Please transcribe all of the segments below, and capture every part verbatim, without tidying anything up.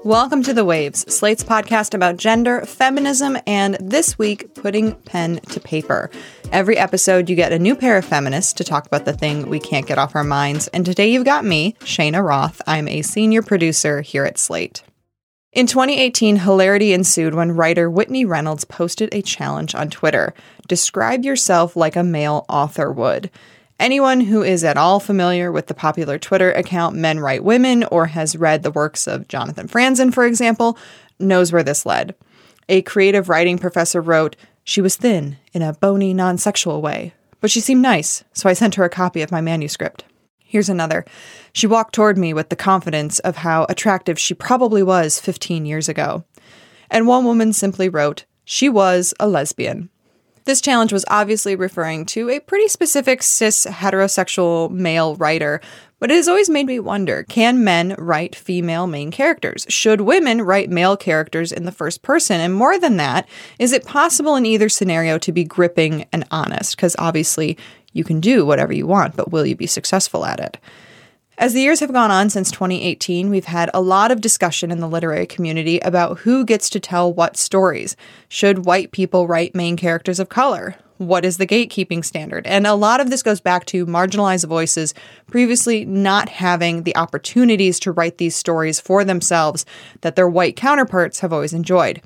Welcome to The Waves, Slate's podcast about gender, feminism, and this week, putting pen to paper. Every episode, you get a new pair of feminists to talk about the thing we can't get off our minds. And today you've got me, Shayna Roth. I'm a senior producer here at Slate. In twenty eighteen, hilarity ensued when writer Whitney Reynolds posted a challenge on Twitter. Describe yourself like a male author would. Anyone who is at all familiar with the popular Twitter account Men Write Women or has read the works of Jonathan Franzen, for example, knows where this led. A creative writing professor wrote, "She was thin in a bony, non-sexual way, but she seemed nice, so I sent her a copy of my manuscript." Here's another. "She walked toward me with the confidence of how attractive she probably was fifteen years ago." And one woman simply wrote, "She was a lesbian." This challenge was obviously referring to a pretty specific cis heterosexual male writer, but it has always made me wonder, can men write female main characters? Should women write male characters in the first person? And more than that, is it possible in either scenario to be gripping and honest? Because obviously you can do whatever you want, but will you be successful at it? As the years have gone on since twenty eighteen, we've had a lot of discussion in the literary community about who gets to tell what stories. Should white people write main characters of color? What is the gatekeeping standard? And a lot of this goes back to marginalized voices previously not having the opportunities to write these stories for themselves that their white counterparts have always enjoyed.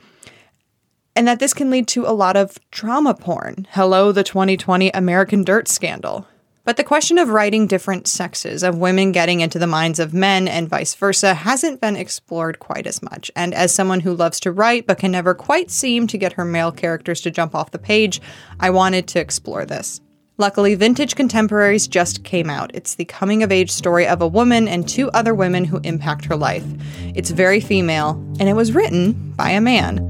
And that this can lead to a lot of trauma porn. Hello, the twenty twenty American Dirt scandal. But the question of writing different sexes, of women getting into the minds of men and vice versa, hasn't been explored quite as much. And as someone who loves to write but can never quite seem to get her male characters to jump off the page, I wanted to explore this. Luckily, Vintage Contemporaries just came out. It's the coming-of-age story of a woman and two other women who impact her life. It's very female, and it was written by a man.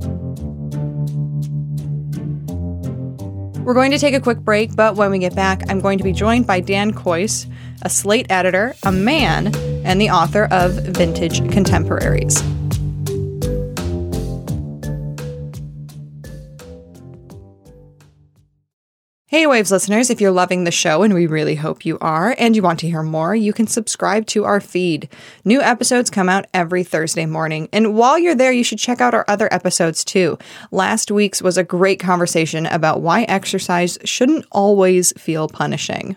We're going to take a quick break, but when we get back, I'm going to be joined by Dan Kois, a Slate editor, a man, and the author of Vintage Contemporaries. Hey Waves listeners, if you're loving the show, and we really hope you are, and you want to hear more, you can subscribe to our feed. New episodes come out every Thursday morning, and while you're there, you should check out our other episodes too. Last week's was a great conversation about why exercise shouldn't always feel punishing.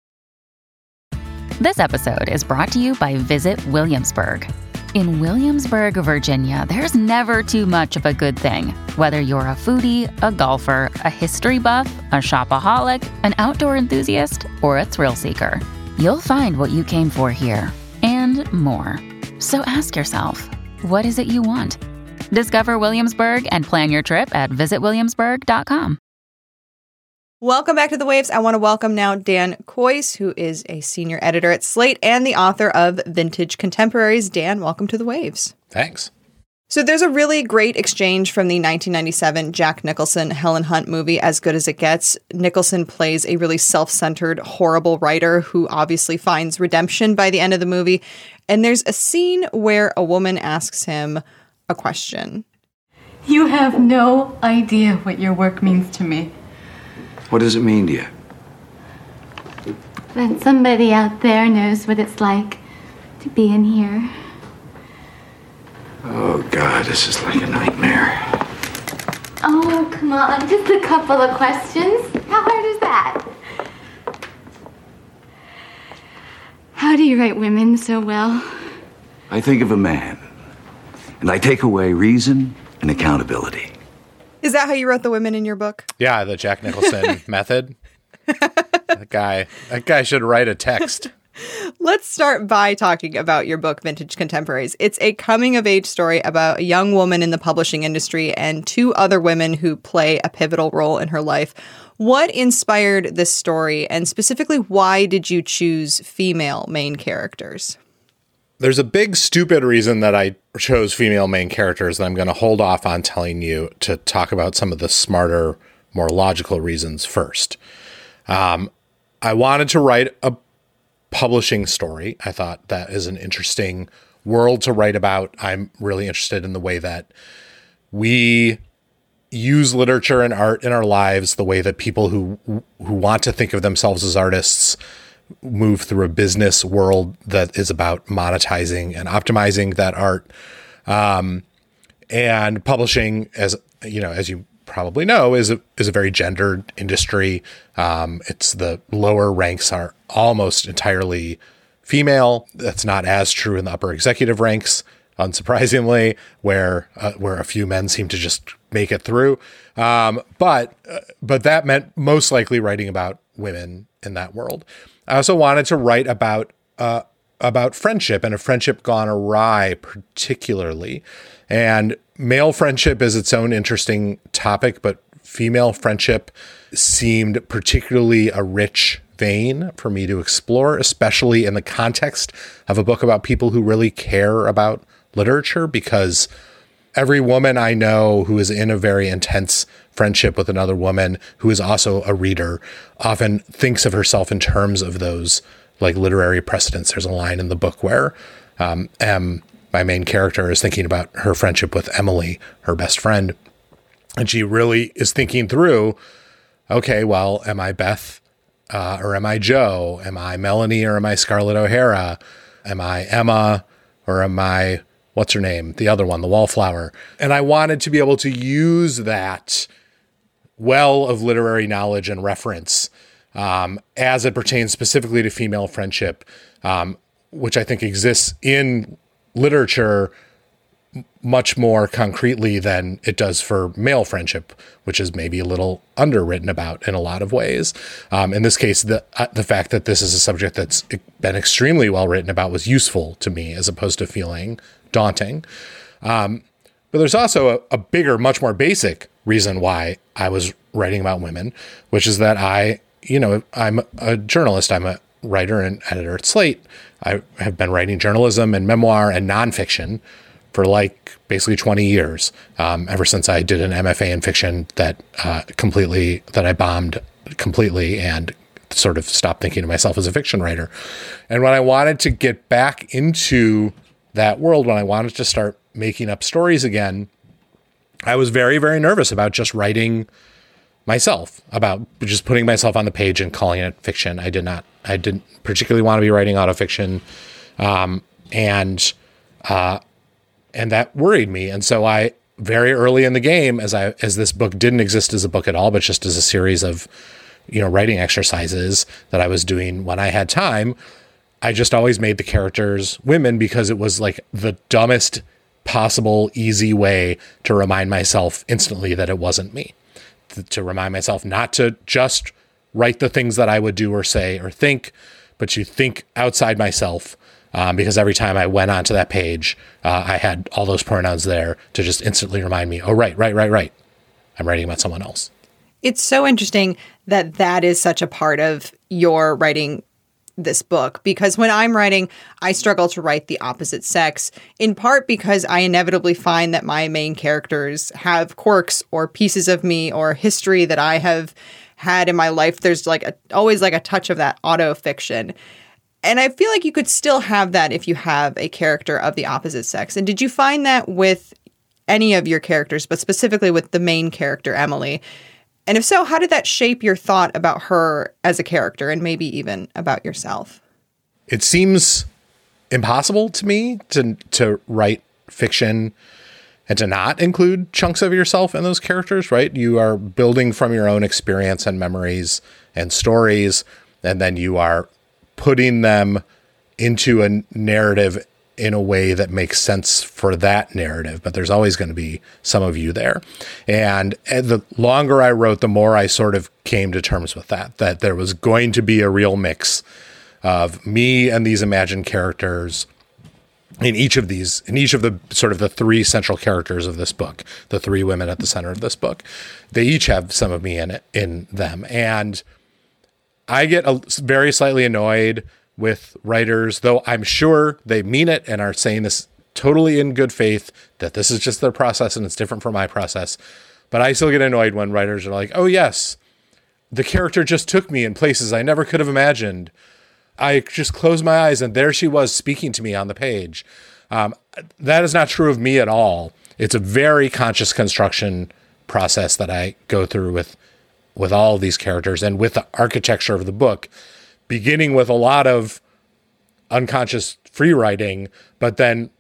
This episode is brought to you by Visit Williamsburg. In Williamsburg, Virginia, there's never too much of a good thing. Whether you're a foodie, a golfer, a history buff, a shopaholic, an outdoor enthusiast, or a thrill seeker, you'll find what you came for here and more. So ask yourself, what is it you want? Discover Williamsburg and plan your trip at visit williamsburg dot com. Welcome back to The Waves. I want to welcome now Dan Kois, who is a senior editor at Slate and the author of Vintage Contemporaries. Dan, welcome to The Waves. Thanks. So there's a really great exchange from the nineteen ninety-seven Jack Nicholson, Helen Hunt movie, As Good as It Gets. Nicholson plays a really self-centered, horrible writer who obviously finds redemption by the end of the movie. And there's a scene where a woman asks him a question. You have no idea what your work means to me. What does it mean to you? That somebody out there knows what it's like to be in here. Oh, God, this is like a nightmare. Oh, come on, just a couple of questions. How hard is that? How do you write women so well? I think of a man, and I take away reason and accountability. Is that how you wrote the women in your book? Yeah, the Jack Nicholson method. That guy, that guy should write a text. Let's start by talking about your book, Vintage Contemporaries. It's a coming-of-age story about a young woman in the publishing industry and two other women who play a pivotal role in her life. What inspired this story, and specifically, why did you choose female main characters? There's a big, stupid reason that I chose female main characters that I'm going to hold off on telling you to talk about some of the smarter, more logical reasons first. Um, I wanted to write a publishing story. I thought that is an interesting world to write about. I'm really interested in the way that we use literature and art in our lives, the way that people who who want to think of themselves as artists move through a business world that is about monetizing and optimizing that art. Um, and publishing, as you know, as you probably know, is a, is a very gendered industry. Um, it's the lower ranks are almost entirely female. That's not as true in the upper executive ranks, unsurprisingly, where uh, where a few men seem to just make it through. Um, but uh, but that meant most likely writing about women in that world. I also wanted to write about uh, about friendship and a friendship gone awry, particularly. And male friendship is its own interesting topic, but female friendship seemed particularly a rich vein for me to explore, especially in the context of a book about people who really care about literature, because every woman I know who is in a very intense friendship with another woman who is also a reader often thinks of herself in terms of those like literary precedents. There's a line in the book where um, M, my main character, is thinking about her friendship with Emily, her best friend. And she really is thinking through, okay, well, am I Beth uh, or am I Jo? Am I Melanie or am I Scarlett O'Hara? Am I Emma or am I, what's her name? The other one, the Wallflower. And I wanted to be able to use that well of literary knowledge and reference um, as it pertains specifically to female friendship, um, which I think exists in literature much more concretely than it does for male friendship, which is maybe a little underwritten about in a lot of ways. Um, in this case, the uh, the fact that this is a subject that's been extremely well written about was useful to me as opposed to feeling daunting. Um, but there's also a, a bigger, much more basic reason why I was writing about women, which is that I, you know, I'm a journalist. I'm a writer and editor at Slate. I have been writing journalism and memoir and nonfiction for like basically twenty years, um, ever since I did an M F A in fiction that uh, completely, that I bombed completely and sort of stopped thinking of myself as a fiction writer. And when I wanted to get back into that world, when I wanted to start making up stories again, I was very, very nervous about just writing myself, about just putting myself on the page and calling it fiction. I did not, I didn't particularly want to be writing autofiction. Um, and, uh, and that worried me. And so I, very early in the game, as I, as this book didn't exist as a book at all, but just as a series of, you know, writing exercises that I was doing when I had time, I just always made the characters women because it was like the dumbest possible easy way to remind myself instantly that it wasn't me. To remind myself not to just write the things that I would do or say or think, but to think outside myself. Um, because every time I went onto that page, uh, I had all those pronouns there to just instantly remind me, oh, right, right, right, right. I'm writing about someone else. It's so interesting that that is such a part of your writing this book, because when I'm writing, I struggle to write the opposite sex, in part because I inevitably find that my main characters have quirks or pieces of me or history that I have had in my life. There's like a, always like a touch of that auto fiction. And I feel like you could still have that if you have a character of the opposite sex. And did you find that with any of your characters, but specifically with the main character, Emily? And if so, how did that shape your thought about her as a character and maybe even about yourself? It seems impossible to me to to write fiction and to not include chunks of yourself in those characters, right? You are building from your own experience and memories and stories, and then you are putting them into a narrative in a way that makes sense for that narrative, but there's always going to be some of you there. And the longer I wrote, the more I sort of came to terms with that, that there was going to be a real mix of me and these imagined characters in each of these, in each of the sort of the three central characters of this book, the three women at the center of this book. They each have some of me in it, in them. And I get a, very slightly annoyed with writers, though I'm sure they mean it and are saying this totally in good faith, that this is just their process and it's different from my process. But I still get annoyed when writers are like, oh yes, the character just took me in places I never could have imagined. I just closed my eyes and there she was speaking to me on the page. Um, that is not true of me at all. It's a very conscious construction process that I go through with, with all of these characters and with the architecture of the book, beginning with a lot of unconscious free writing, but then,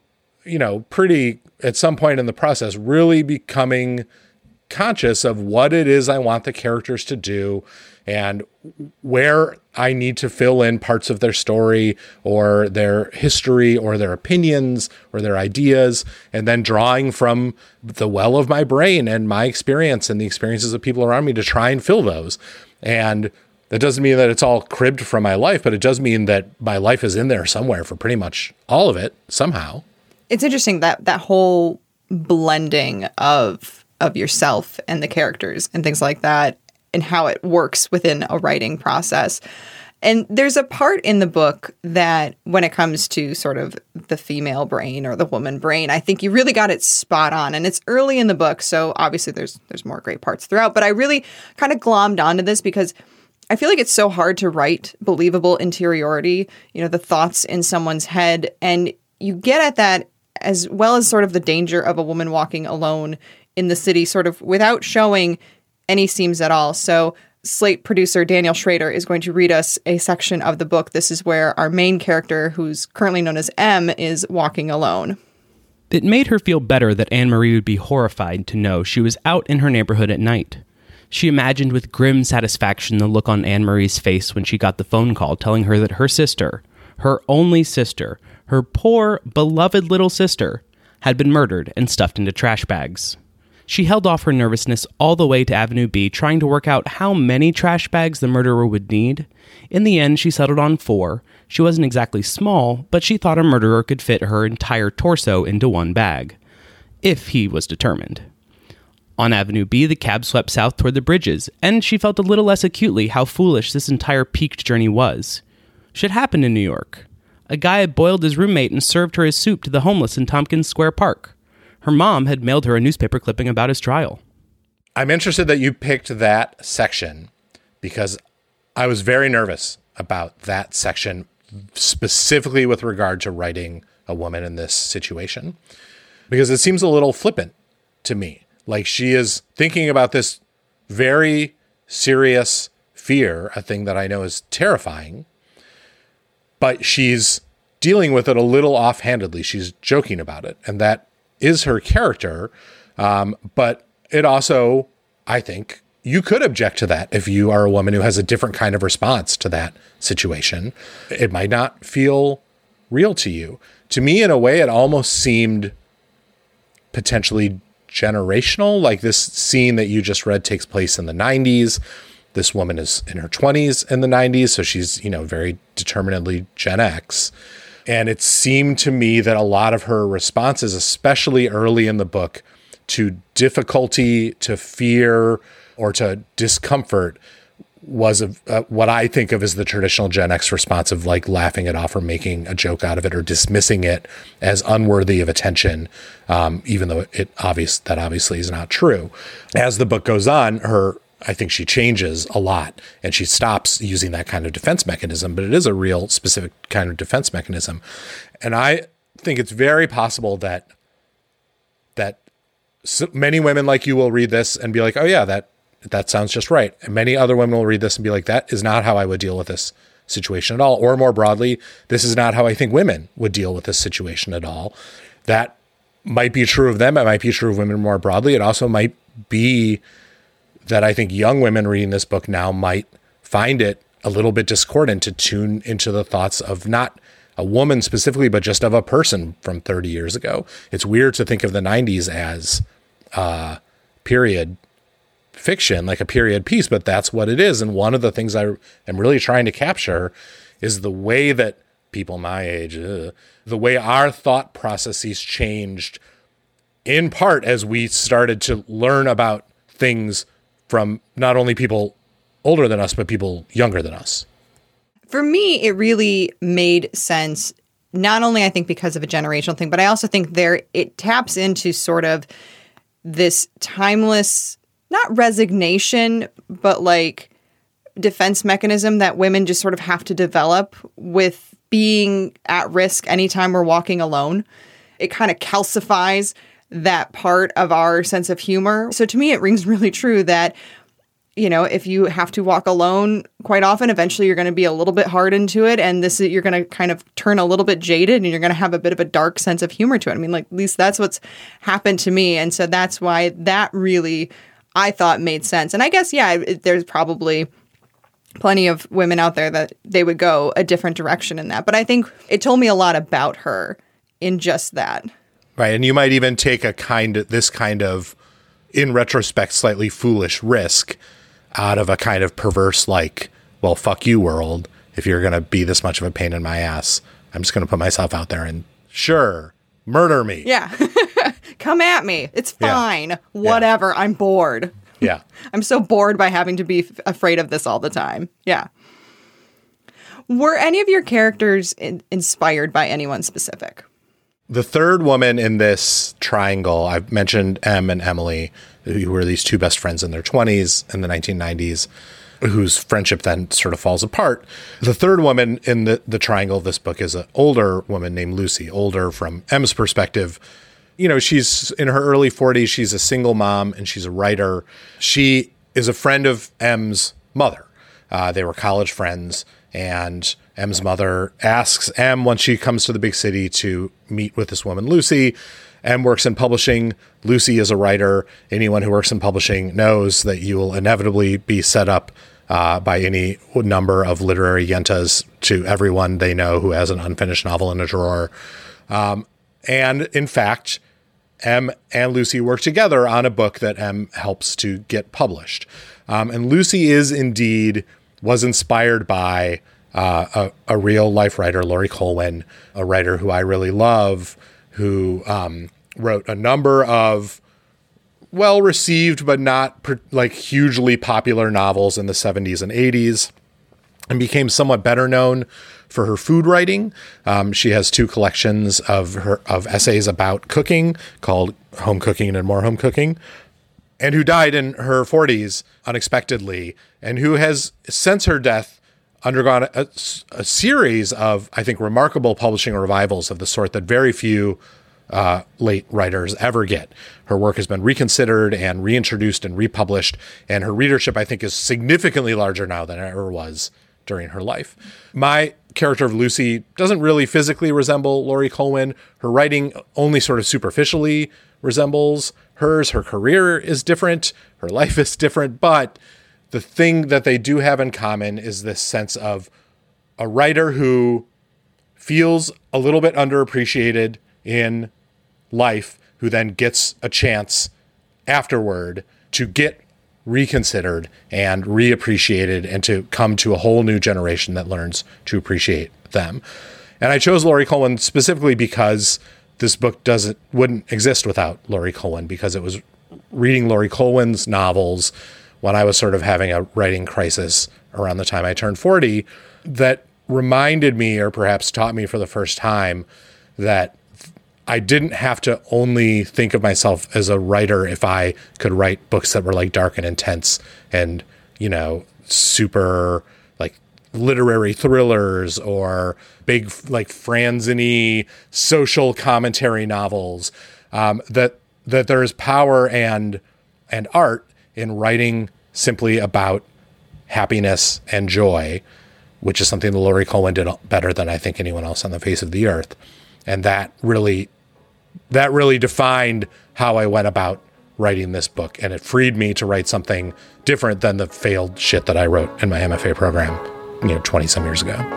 you know, pretty, at some point in the process, really becoming conscious of what it is I want the characters to do and where I need to fill in parts of their story or their history or their opinions or their ideas, and then drawing from the well of my brain and my experience and the experiences of people around me to try and fill those. And that doesn't mean that it's all cribbed from my life, but it does mean that my life is in there somewhere for pretty much all of it somehow. It's interesting that that whole blending of of yourself and the characters and things like that, and how it works within a writing process. And there's a part in the book that when it comes to sort of the female brain or the woman brain, I think you really got it spot on. And it's early in the book, so obviously there's there's more great parts throughout. But I really kind of glommed onto this because I feel like it's so hard to write believable interiority, you know, the thoughts in someone's head. And you get at that as well as sort of the danger of a woman walking alone in the city, sort of without showing any seams at all. So Slate producer Daniel Schrader is going to read us a section of the book. This is where our main character, who's currently known as M, is walking alone. It made her feel better that Anne-Marie would be horrified to know she was out in her neighborhood at night. She imagined with grim satisfaction the look on Anne-Marie's face when she got the phone call telling her that her sister, her only sister, her poor, beloved little sister, had been murdered and stuffed into trash bags. She held off her nervousness all the way to Avenue B, trying to work out how many trash bags the murderer would need. In the end, she settled on four. She wasn't exactly small, but she thought a murderer could fit her entire torso into one bag, if he was determined. On Avenue B, the cab swept south toward the bridges, and she felt a little less acutely how foolish this entire peaked journey was. Shit happened in New York. A guy had boiled his roommate and served her his soup to the homeless in Tompkins Square Park. Her mom had mailed her a newspaper clipping about his trial. I'm interested that you picked that section because I was very nervous about that section, specifically with regard to writing a woman in this situation, because it seems a little flippant to me. Like she is thinking about this very serious fear, a thing that I know is terrifying, but she's dealing with it a little offhandedly. She's joking about it, and that is her character. Um, but it also, I think, you could object to that if you are a woman who has a different kind of response to that situation. It might not feel real to you. To me, in a way, it almost seemed potentially generational. Like this scene that you just read takes place in the nineties. This woman is in her twenties in the nineties. So she's, you know, very determinedly Gen X. And it seemed to me that a lot of her responses, especially early in the book, to difficulty, to fear, or to discomfort was a, a, what I think of as the traditional Gen X response of like laughing it off or making a joke out of it or dismissing it as unworthy of attention, um, even though it obvious that obviously is not true. As the book goes on, her I think she changes a lot and she stops using that kind of defense mechanism, but it is a real specific kind of defense mechanism. And I think it's very possible that that so many women like you will read this and be like, oh yeah, that that sounds just right. And many other women will read this and be like, that is not how I would deal with this situation at all. Or more broadly, this is not how I think women would deal with this situation at all. That might be true of them. It might be true of women more broadly. It also might be that I think young women reading this book now might find it a little bit discordant to tune into the thoughts of not a woman specifically, but just of a person from thirty years ago. It's weird to think of the nineties as uh, period fiction, like a period piece, but that's what it is. And one of the things I am really trying to capture is the way that people my age, uh, the way our thought processes changed in part as we started to learn about things from not only people older than us, but people younger than us. For me, it really made sense, not only I think because of a generational thing, but I also think there it taps into sort of this timeless, not resignation, but like defense mechanism that women just sort of have to develop with being at risk anytime we're walking alone. It kind of calcifies that part of our sense of humor. So to me, it rings really true that you know, if you have to walk alone quite often, eventually you're going to be a little bit hardened to it. And this is, you're going to kind of turn a little bit jaded and you're going to have a bit of a dark sense of humor to it. I mean, like, at least that's what's happened to me. And so that's why that really, I thought, made sense. And I guess, yeah, it, there's probably plenty of women out there that they would go a different direction in that. But I think it told me a lot about her in just that. Right. And you might even take a kind of, this kind of, in retrospect, slightly foolish risk out of a kind of perverse, like, well, fuck you world. If you're going to be this much of a pain in my ass, I'm just going to put myself out there and sure, murder me. Yeah. Come at me. It's fine. Yeah. Whatever. Yeah. I'm bored. Yeah. I'm so bored by having to be f- afraid of this all the time. Yeah. Were any of your characters in- inspired by anyone specific? The third woman in this triangle, I've mentioned Em and Emily, who were these two best friends in their twenties in the nineteen nineties, whose friendship then sort of falls apart. The third woman in the, the triangle of this book is an older woman named Lucy, older from Em's perspective. You know, she's in her early forties. She's a single mom and she's a writer. She is a friend of Em's mother. Uh, they were college friends, and Em's mother asks Em, when she comes to the big city, to meet with this woman, Lucy. Em works in publishing. Lucy is a writer. Anyone who works in publishing knows that you will inevitably be set up uh, by any number of literary yentas to everyone they know who has an unfinished novel in a drawer. Um, and in fact, Em and Lucy work together on a book that Em helps to get published. Um, and Lucy is indeed, was inspired by uh, a, a real life writer, Laurie Colwin, a writer who I really love, who um, wrote a number of well-received but not per, like hugely popular novels in the seventies and eighties, and became somewhat better known for her food writing. Um, she has two collections of her of essays about cooking called Home Cooking and More Home Cooking, and who died in her forties unexpectedly, and who has, since her death, undergone a, a series of, I think, remarkable publishing revivals of the sort that very few uh, late writers ever get. Her work has been reconsidered and reintroduced and republished, and her readership, I think, is significantly larger now than it ever was during her life. My character of Lucy doesn't really physically resemble Laurie Colwin. Her writing only sort of superficially resembles hers. Her career is different. Her life is different. But the thing that they do have in common is this sense of a writer who feels a little bit underappreciated in life, who then gets a chance afterward to get reconsidered and reappreciated and to come to a whole new generation that learns to appreciate them. And I chose Laurie Colwin specifically because this book doesn't wouldn't exist without Laurie Colwin, because it was reading Laurie Colwin's novels when I was sort of having a writing crisis around the time I turned forty that reminded me, or perhaps taught me for the first time, that I didn't have to only think of myself as a writer if I could write books that were like dark and intense and, you know, super like literary thrillers or big like Franzen-y social commentary novels. Um, that that there's power and and art in writing simply about happiness and joy, which is something that Laurie Colwin did better than I think anyone else on the face of the earth. And that really, that really defined how I went about writing this book. And it freed me to write something different than the failed shit that I wrote in my M F A program, you know, twenty some years ago.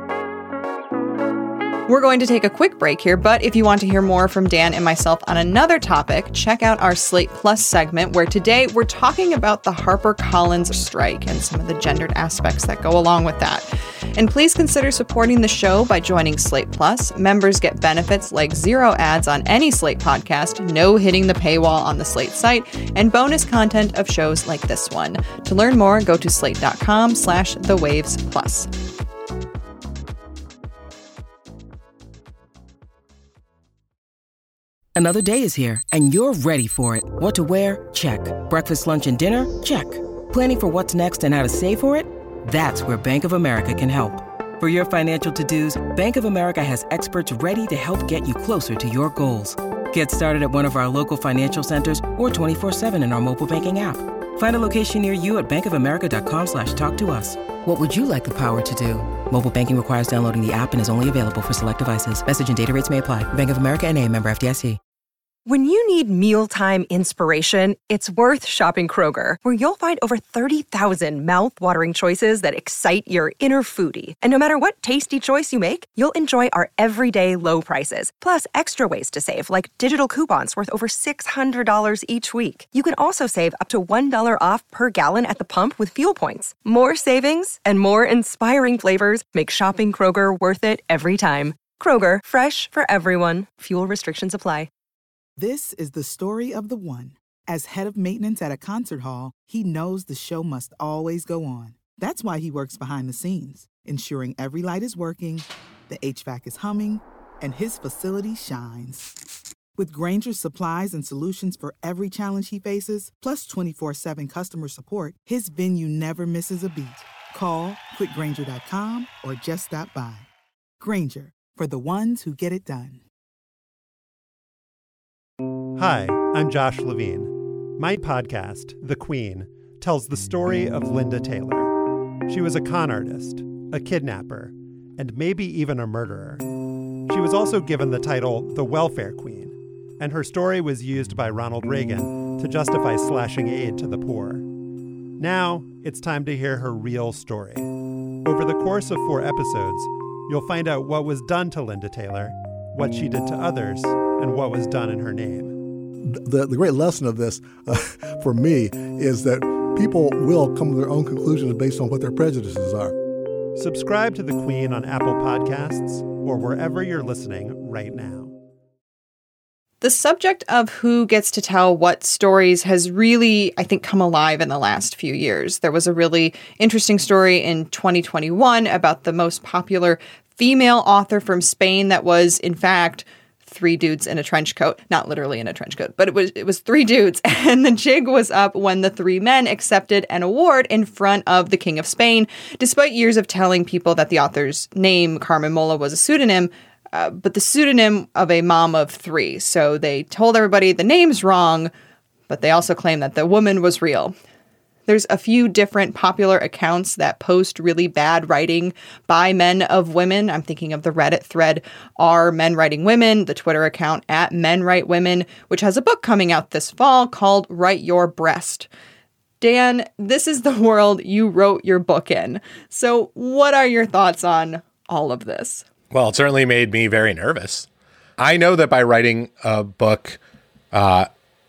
We're going to take a quick break here, but if you want to hear more from Dan and myself on another topic, check out our Slate Plus segment, where today we're talking about the HarperCollins strike and some of the gendered aspects that go along with that. And please consider supporting the show by joining Slate Plus. Members get benefits like zero ads on any Slate podcast, no hitting the paywall on the Slate site, and bonus content of shows like this one. To learn more, go to slate.com slash the waves plus. Another day is here, and you're ready for it. What to wear? Check. Breakfast, lunch, and dinner? Check. Planning for what's next and how to save for it? That's where Bank of America can help. For your financial to-dos, Bank of America has experts ready to help get you closer to your goals. Get started at one of our local financial centers or twenty-four seven in our mobile banking app. Find a location near you at bankofamerica.com slash talk to us. What would you like the power to do? Mobile banking requires downloading the app and is only available for select devices. Message and data rates may apply. Bank of America N A, member F D I C. When you need mealtime inspiration, it's worth shopping Kroger, where you'll find over thirty thousand mouth-watering choices that excite your inner foodie. And no matter what tasty choice you make, you'll enjoy our everyday low prices, plus extra ways to save, like digital coupons worth over six hundred dollars each week. You can also save up to one dollar off per gallon at the pump with fuel points. More savings and more inspiring flavors make shopping Kroger worth it every time. Kroger, fresh for everyone. Fuel restrictions apply. This is the story of the one. As head of maintenance at a concert hall, he knows the show must always go on. That's why he works behind the scenes, ensuring every light is working, the H V A C is humming, and his facility shines. With Grainger's supplies and solutions for every challenge he faces, plus twenty-four seven customer support, his venue never misses a beat. Call quick grainger dot com or just stop by. Grainger, for the ones who get it done. Hi, I'm Josh Levine. My podcast, The Queen, tells the story of Linda Taylor. She was a con artist, a kidnapper, and maybe even a murderer. She was also given the title the Welfare Queen, and her story was used by Ronald Reagan to justify slashing aid to the poor. Now, it's time to hear her real story. Over the course of four episodes, you'll find out what was done to Linda Taylor, what she did to others, and what was done in her name. The, the great lesson of this, uh, for me, is that people will come to their own conclusions based on what their prejudices are. Subscribe to The Queen on Apple Podcasts or wherever you're listening right now. The subject of who gets to tell what stories has really, I think, come alive in the last few years. There was a really interesting story in twenty twenty-one about the most popular female author from Spain that was, in fact, three dudes in a trench coat. Not literally in a trench coat, but it was it was three dudes. And the jig was up when the three men accepted an award in front of the King of Spain, despite years of telling people that the author's name, Carmen Mola, was a pseudonym, uh, but the pseudonym of a mom of three. So they told everybody the name's wrong, but they also claimed that the woman was real. There's a few different popular accounts that post really bad writing by men of women. I'm thinking of the Reddit thread, Are Men Writing Women? The Twitter account, at Men Write Women, which has a book coming out this fall called Write Your Breast. Dan, this is the world you wrote your book in. So what are your thoughts on all of this? Well, it certainly made me very nervous. I know that by writing a book, uh,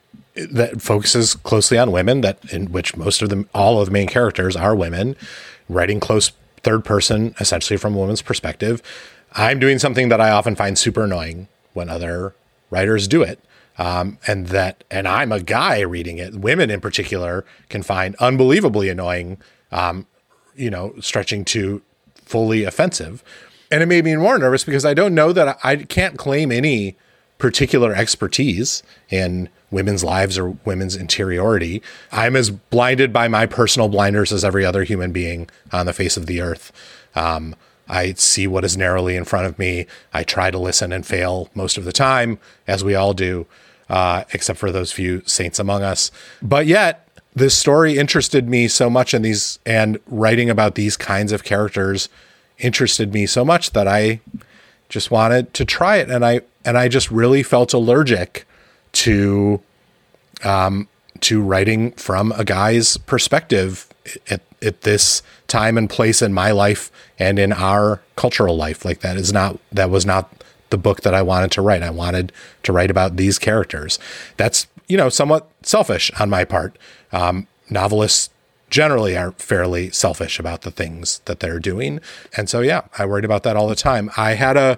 that focuses closely on women, that in which most of them, all of the main characters are women, writing close third person, essentially from a woman's perspective. I'm doing something that I often find super annoying when other writers do it. Um, and that, and I'm a guy reading it. Women in particular can find unbelievably annoying, um, you know, stretching to fully offensive. And it made me more nervous because I don't know that I, I can't claim any particular expertise in women's lives or women's interiority. I'm as blinded by my personal blinders as every other human being on the face of the earth. Um, I see what is narrowly in front of me. I try to listen and fail most of the time, as we all do, uh, except for those few saints among us. But yet, this story interested me so much in these, and writing about these kinds of characters interested me so much that I just wanted to try it. And I, and I just really felt allergic to, um, to writing from a guy's perspective at, at this time and place in my life and in our cultural life. Like that is not, that was not the book that I wanted to write. I wanted to write about these characters. That's, you know, somewhat selfish on my part. Um, novelists generally are fairly selfish about the things that they're doing. And so, yeah, I worried about that all the time. I had a,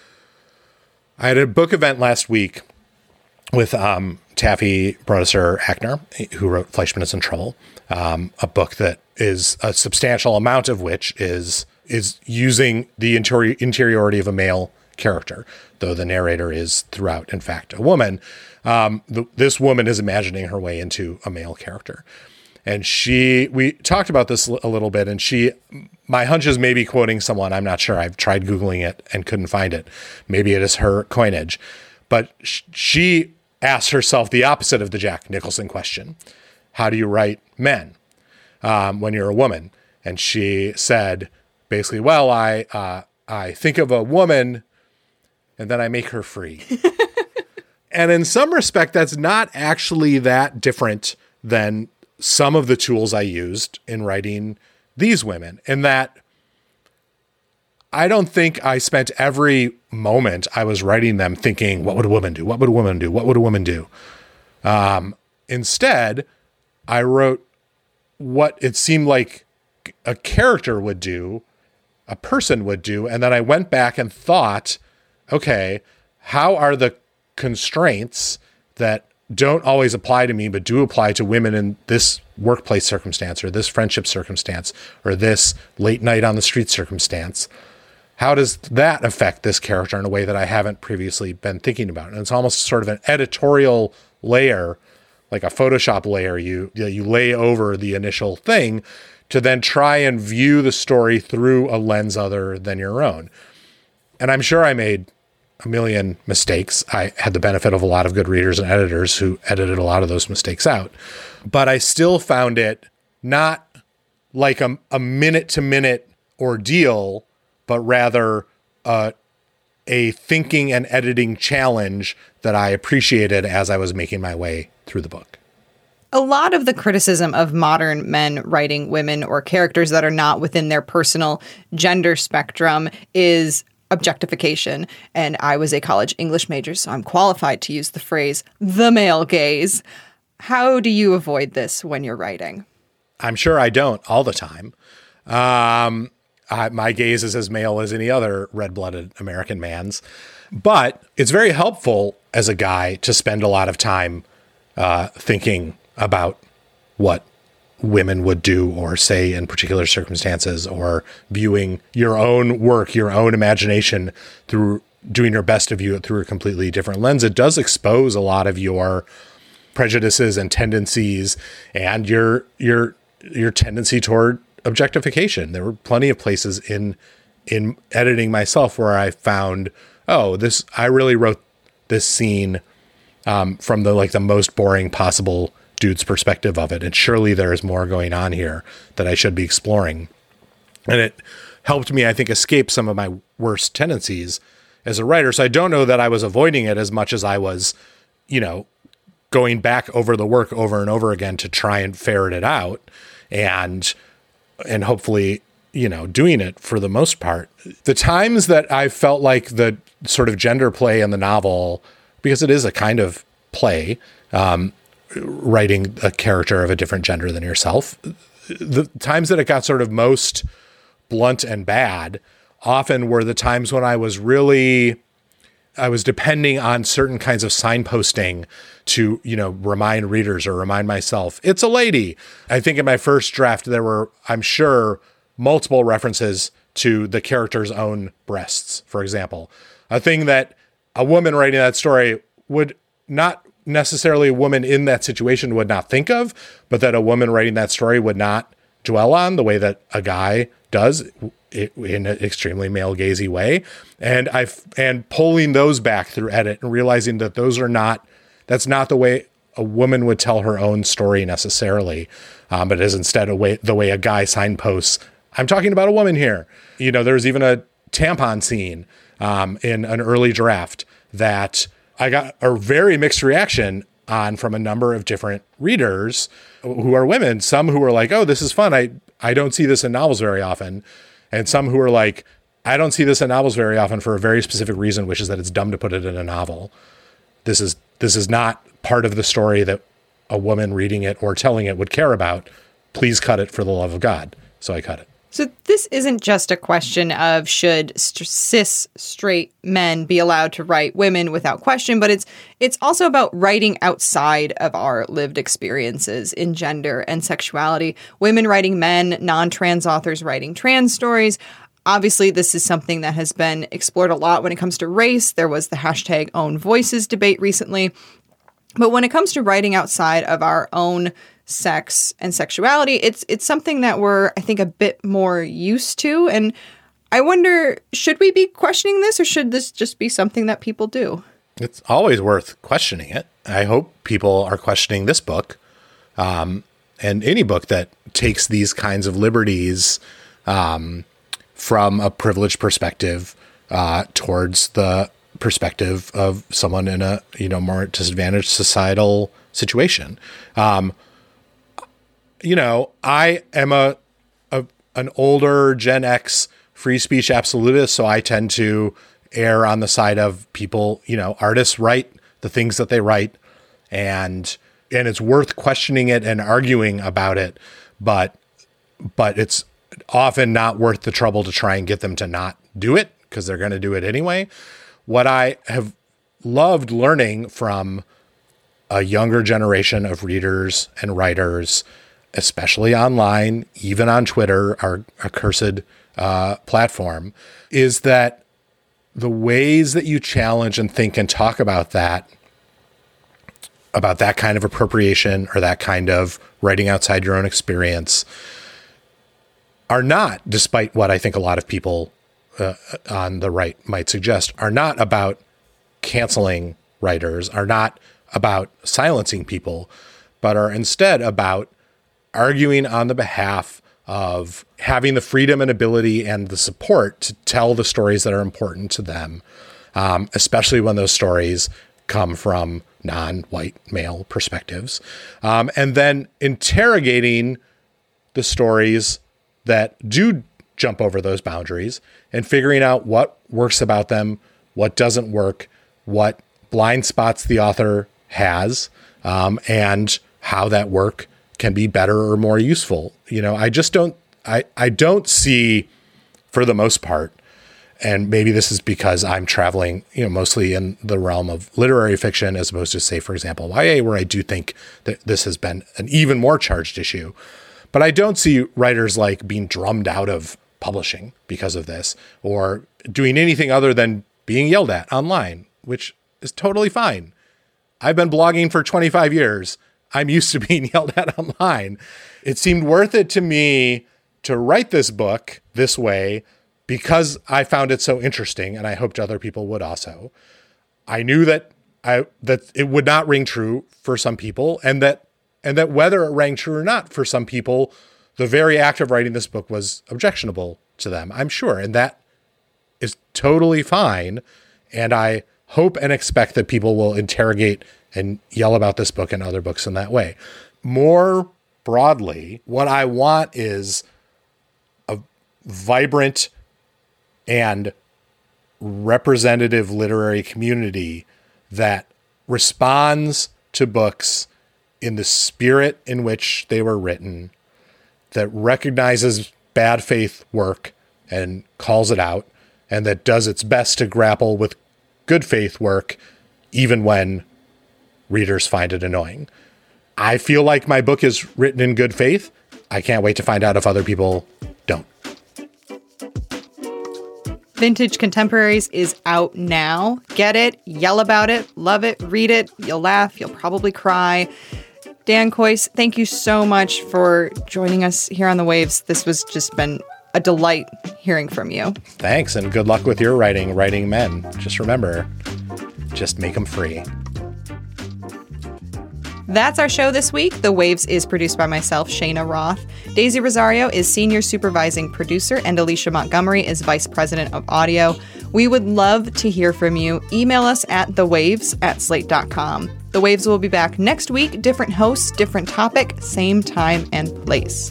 I had a book event last week with um, Taffy Brodesser-Akner, who wrote Fleischman is in Trouble, um, a book that is a substantial amount of which is is using the interior, interiority of a male character, though the narrator is throughout, in fact, a woman. Um, the, this woman is imagining her way into a male character. And she, we talked about this a little bit, and she, my hunch is maybe quoting someone. I'm not sure. I've tried Googling it and couldn't find it. Maybe it is her coinage, but sh- she asked herself the opposite of the Jack Nicholson question. how do you write men um, when you're a woman? And she said, basically, well, I uh, I think of a woman and then I make her free. And in some respect, that's not actually that different than some of the tools I used in writing these women, in that I don't think I spent every moment I was writing them thinking, what would a woman do? What would a woman do? What would a woman do? Um, instead, I wrote what it seemed like a character would do, a person would do. And then I went back and thought, okay, how are the constraints that don't always apply to me, but do apply to women in this workplace circumstance or this friendship circumstance or this late night on the street circumstance? How does that affect this character in a way that I haven't previously been thinking about? And it's almost sort of an editorial layer, like a Photoshop layer you you lay over the initial thing to then try and view the story through a lens other than your own. And I'm sure I made a million mistakes. I had the benefit of a lot of good readers and editors who edited a lot of those mistakes out. But I still found it not like a, a minute-to-minute ordeal, but rather uh, a thinking and editing challenge that I appreciated as I was making my way through the book. A lot of the criticism of modern men writing women or characters that are not within their personal gender spectrum is objectification. And I was a college English major, so I'm qualified to use the phrase, the male gaze. How do you avoid this when you're writing? I'm sure I don't all the time. Um, I, my gaze is as male as any other red-blooded American man's. But it's very helpful as a guy to spend a lot of time uh, thinking about what women would do or say in particular circumstances, or viewing your own work, your own imagination through doing your best to view it through a completely different lens. It does expose a lot of your prejudices and tendencies and your, your, your tendency toward objectification. There were plenty of places in, in editing myself where I found, oh, this, I really wrote this scene um, from the, like the most boring possible dude's perspective of it. And surely there is more going on here that I should be exploring. And it helped me, I think, escape some of my worst tendencies as a writer. So I don't know that I was avoiding it as much as I was, you know, going back over the work over and over again to try and ferret it out and, and hopefully, you know, doing it for the most part. The times that I felt like the sort of gender play in the novel, because it is a kind of play, um, writing a character of a different gender than yourself, the times that it got sort of most blunt and bad often were the times when I was really, I was depending on certain kinds of signposting to, you know, remind readers or remind myself, it's a lady. I think in my first draft, there were, I'm sure, multiple references to the character's own breasts, for example, a thing that a woman writing that story would not necessarily a woman in that situation would not think of, but that a woman writing that story would not dwell on the way that a guy does in an extremely male gazy way. And I and pulling those back through edit and realizing that those are not, that's not the way a woman would tell her own story necessarily, um, but is instead a way, the way a guy signposts, I'm talking about a woman here. You know, there's even a tampon scene um, in an early draft that I got a very mixed reaction on from a number of different readers who are women. Some who are like, oh, this is fun. I, I don't see this in novels very often. And some who are like, I don't see this in novels very often for a very specific reason, which is that it's dumb to put it in a novel. This is, this is not part of the story that a woman reading it or telling it would care about. Please cut it for the love of God. So I cut it. So this isn't just a question of should st- cis straight men be allowed to write women without question, but it's it's also about writing outside of our lived experiences in gender and sexuality. Women writing men, non-trans authors writing trans stories. Obviously, this is something that has been explored a lot when it comes to race. There was the hashtag Own Voices debate recently. But when it comes to writing outside of our own sex and sexuality, it's it's something that we're, I think, a bit more used to. And I wonder, should we be questioning this, or should this just be something that people do? It's always worth questioning it. I hope people are questioning this book Um, and any book that takes these kinds of liberties um, from a privileged perspective uh, towards the perspective of someone in a, you know, more disadvantaged societal situation. Um, you know, I am a, a an older Gen X free speech absolutist, so I tend to err on the side of people, you know, artists write the things that they write, and and it's worth questioning it and arguing about it, but but it's often not worth the trouble to try and get them to not do it, because they're going to do it anyway. What I have loved learning from a younger generation of readers and writers, especially online, even on Twitter, our accursed uh, platform, is that the ways that you challenge and think and talk about that, about that kind of appropriation or that kind of writing outside your own experience, are not, despite what I think a lot of people uh, on the right might suggest, are not about canceling writers, are not about silencing people, but are instead about arguing on the behalf of having the freedom and ability and the support to tell the stories that are important to them, um, especially when those stories come from non-white male perspectives, um, and then interrogating the stories that do jump over those boundaries and figuring out what works about them, what doesn't work, what blind spots the author has, um, and how that work can be better or more useful. You know, I just don't, I, I don't see, for the most part, and maybe this is because I'm traveling, you know, mostly in the realm of literary fiction, as opposed to, say, for example, Y A, where I do think that this has been an even more charged issue. But I don't see writers like being drummed out of publishing because of this, or doing anything other than being yelled at online, which is totally fine. I've been blogging for twenty-five years. I'm used to being yelled at online. It seemed worth it to me to write this book this way because I found it so interesting, and I hoped other people would also. I knew that I that it would not ring true for some people, and that and that whether it rang true or not for some people, the very act of writing this book was objectionable to them, I'm sure, and that is totally fine. And I hope and expect that people will interrogate and yell about this book and other books in that way. More broadly, what I want is a vibrant and representative literary community that responds to books in the spirit in which they were written, that recognizes bad faith work and calls it out, and that does its best to grapple with good faith work, even when readers find it annoying. I feel like my book is written in good faith. I can't wait to find out if other people don't. Vintage Contemporaries is out now. Get it, yell about it, love it, read it. You'll laugh, you'll probably cry. Dan Kois, thank you so much for joining us here on The Waves. This was just been a delight hearing from you. Thanks, and good luck with your writing, writing men. Just remember, just make them free. That's our show this week. The Waves is produced by myself, Shayna Roth. Daisy Rosario is senior supervising producer, and Alicia Montgomery is vice president of audio. We would love to hear from you. Email us at thewaves at slate dot com. The Waves will be back next week. Different hosts, different topic, same time and place.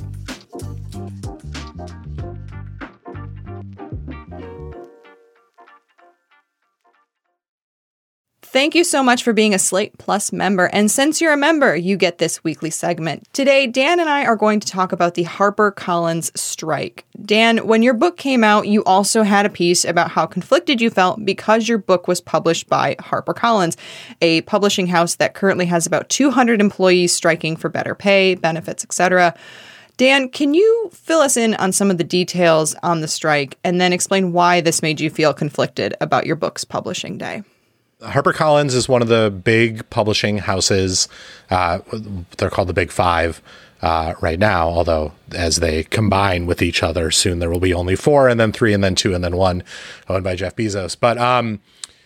Thank you so much for being a Slate Plus member. And since you're a member, you get this weekly segment. Today, Dan and I are going to talk about the HarperCollins strike. Dan, when your book came out, you also had a piece about how conflicted you felt because your book was published by HarperCollins, a publishing house that currently has about two hundred employees striking for better pay, benefits, et cetera. Dan, can you fill us in on some of the details on the strike and then explain why this made you feel conflicted about your book's publishing day? HarperCollins is one of the big publishing houses. Uh, they're called the Big Five uh, right now, although as they combine with each other, soon there will be only four, and then three, and then two, and then one, owned by Jeff Bezos. But um,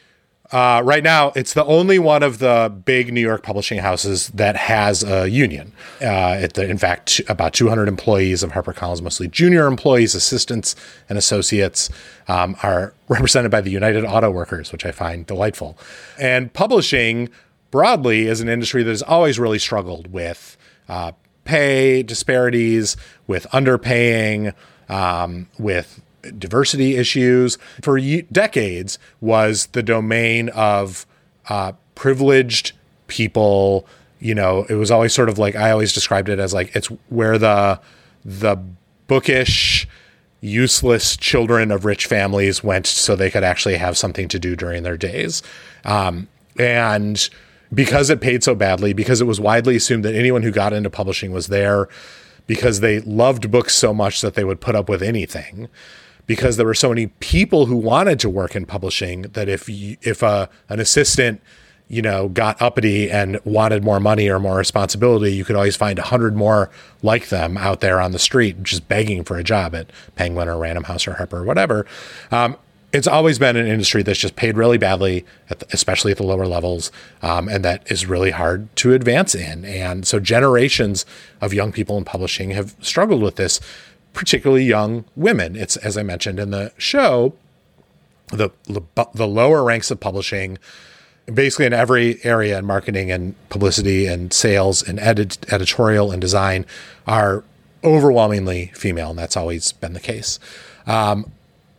Uh, right now, it's the only one of the big New York publishing houses that has a union. Uh, it, in fact, about two hundred employees of HarperCollins, mostly junior employees, assistants, and associates, um, are represented by the United Auto Workers, which I find delightful. And publishing broadly is an industry that has always really struggled with uh, pay disparities, with underpaying, um, with diversity issues. For ye- decades was the domain of uh, privileged people. You know, it was always sort of like, I always described it as like, it's where the the bookish, useless children of rich families went so they could actually have something to do during their days. Um, and because it paid so badly, because it was widely assumed that anyone who got into publishing was there because they loved books so much that they would put up with anything, because there were so many people who wanted to work in publishing that if you, if a, an assistant, you know, got uppity and wanted more money or more responsibility, you could always find a hundred more like them out there on the street, just begging for a job at Penguin or Random House or Harper or whatever. Um, it's always been an industry that's just paid really badly, at the, especially at the lower levels, um, and that is really hard to advance in. And so generations of young people in publishing have struggled with this, particularly young women. It's, as I mentioned in the show, the the lower ranks of publishing, basically in every area in marketing and publicity and sales and edit, editorial and design, are overwhelmingly female, and that's always been the case. Um,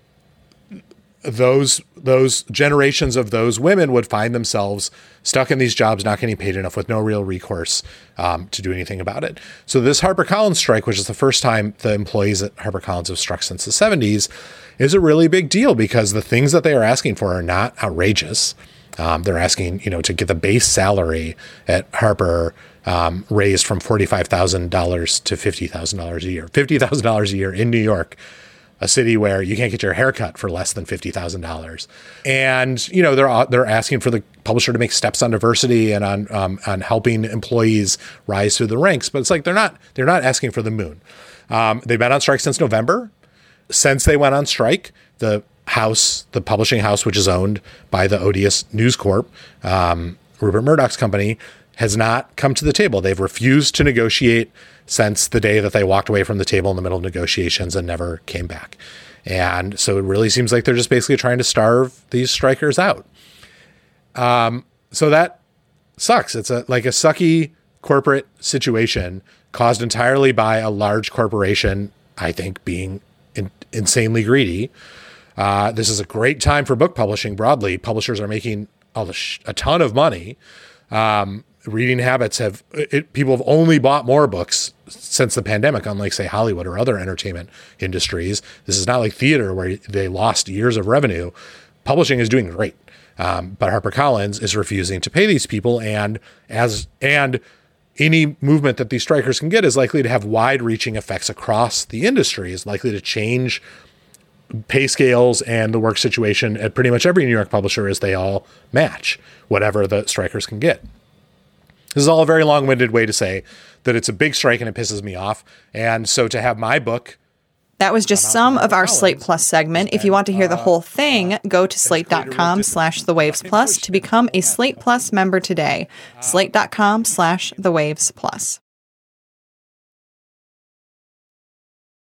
those those generations of those women would find themselves stuck in these jobs, not getting paid enough, with no real recourse um, to do anything about it. So this HarperCollins strike, which is the first time the employees at HarperCollins have struck since the seventies, is a really big deal because the things that they are asking for are not outrageous. Um, they're asking, you know, to get the base salary at Harper um, raised from forty-five thousand dollars to fifty thousand dollars a year. fifty thousand dollars a year in New York, a city where you can't get your hair cut for less than fifty thousand dollars. And, you know, they're they're asking for the publisher to make steps on diversity and on um, on helping employees rise through the ranks. But it's like they're not they're not asking for the moon. Um, they've been on strike since November. Since they went on strike, the house, the publishing house, which is owned by the odious News Corp, um, Rupert Murdoch's company, has not come to the table. They've refused to negotiate since the day that they walked away from the table in the middle of negotiations and never came back. And so it really seems like they're just basically trying to starve these strikers out. Um, so that sucks. It's a like a sucky corporate situation caused entirely by a large corporation, I think, being in, insanely greedy. Uh, this is a great time for book publishing broadly. Publishers are making a, a ton of money. Um, reading habits have, it, people have only bought more books since the pandemic, unlike, say, Hollywood or other entertainment industries. This is not like theater where they lost years of revenue. Publishing is doing great. Um, but HarperCollins is refusing to pay these people. And as, and any movement that these strikers can get is likely to have wide reaching effects across the industry, is likely to change pay scales and the work situation at pretty much every New York publisher as they all match whatever the strikers can get. This is all a very long-winded way to say that it's a big strike and it pisses me off. And so to have my book... That was just some of our Slate Plus segment. If you want to hear the whole thing, go to slate.com slash the waves plus to become a Slate Plus member today. Slate.com slash the waves plus.